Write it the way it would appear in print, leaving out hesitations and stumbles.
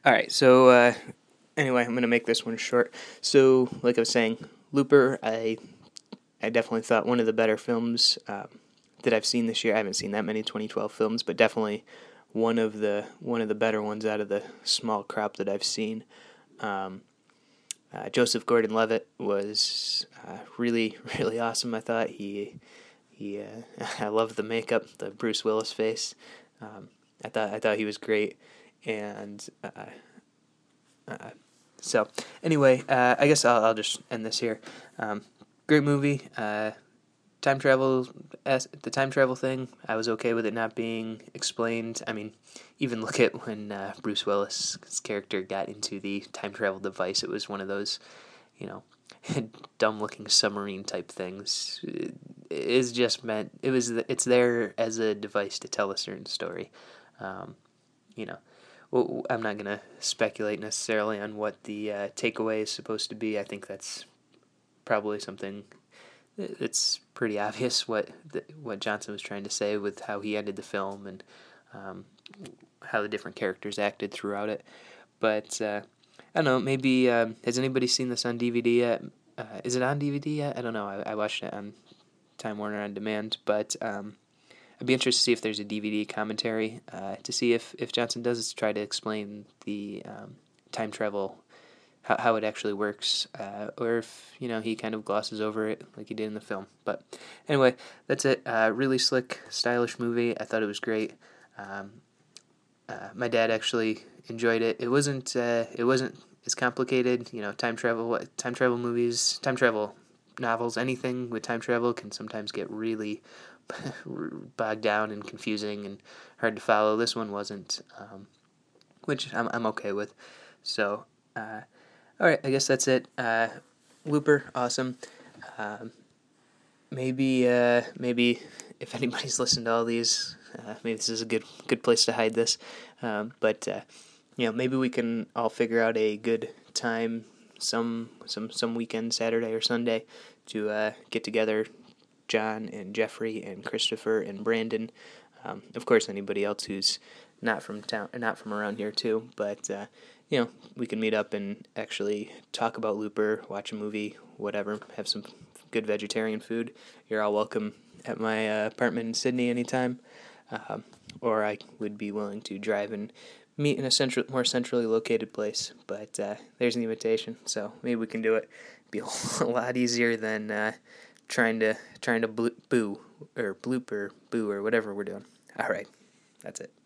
All right, so anyway, I'm going to make this one short. So, like I was saying, Looper, I definitely thought one of the better films that I've seen this year. I haven't seen that many 2012 films, but definitely one of the better ones out of the small crop that I've seen. Um, Joseph Gordon-Levitt was really really awesome. I thought he I loved the makeup, the Bruce Willis face. Um, I thought he was great, and uh, so anyway, I guess I'll just end this here. Great movie. Time travel, as the time travel thing, I was okay with it not being explained. I mean, even look at when Bruce Willis's character got into the time travel device. It was one of those, you know, dumb looking submarine type things. It is just meant. It's there as a device to tell a certain story. Um, you know, well, I'm not gonna speculate necessarily on what the takeaway is supposed to be. I think that's probably something. It's pretty obvious what Johnson was trying to say with how he ended the film and um, how the different characters acted throughout it. But I don't know. Maybe has anybody seen this on DVD yet? Is it on DVD yet? I don't know. I watched it on Time Warner on demand, but I'd be interested to see if there's a DVD commentary to see if Johnson does try to explain the time travel, how it actually works, or if he kind of glosses over it like he did in the film. But anyway, that's it. Really slick, stylish movie. I thought it was great. Um, my dad actually enjoyed it. It wasn't as complicated. Time travel movies, time travel novels, anything with time travel can sometimes get really bogged down and confusing and hard to follow. This one wasn't, which I'm okay with. So, all right, I guess that's it. Looper, awesome. Um, maybe if anybody's listened to all these, maybe this is a good place to hide this. But maybe we can all figure out a good time some weekend, Saturday or Sunday, to get together. John and Jeffrey and Christopher and Brandon. Of course, anybody else who's not from town, not from around here too. But we can meet up and actually talk about Looper, watch a movie, whatever. Have some good vegetarian food. You're all welcome at my apartment in Sydney anytime. Or I would be willing to drive and meet in a more centrally located place. But there's an invitation, so maybe we can do it. Be a lot easier than trying to boo or bloop or boo or whatever we're doing. All right, that's it.